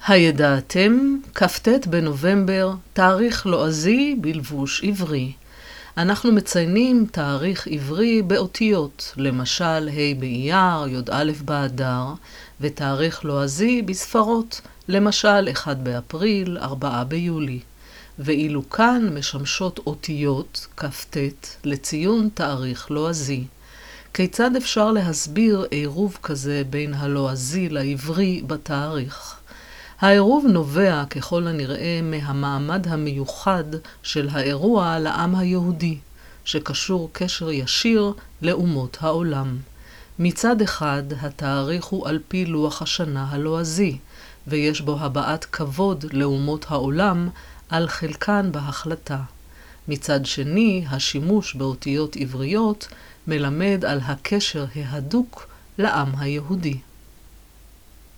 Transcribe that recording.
הידעתם, כ"ט בנובמבר, תאריך לועזי בלבוש עברי. אנחנו מציינים תאריך עברי באותיות, למשל ה' באייר, י"א באדר, ותאריך לועזי בספרות, למשל 1 באפריל, 4 ביולי. ואילו כאן משמשות אותיות, כ"ט, לציון תאריך לועזי. כיצד אפשר להסביר עירוב כזה בין הלועזי לעברי בתאריך? העירוב נובע ככל הנראה מהמעמד המיוחד של האירוע לעם היהודי, שקשור קשר ישיר לאומות העולם. מצד אחד, התאריך הוא על פי לוח השנה הלועזי, ויש בו הבעת כבוד לאומות העולם על חלקן בהחלטה. מצד שני, השימוש באותיות עבריות מלמד על הקשר ההדוק לעם היהודי.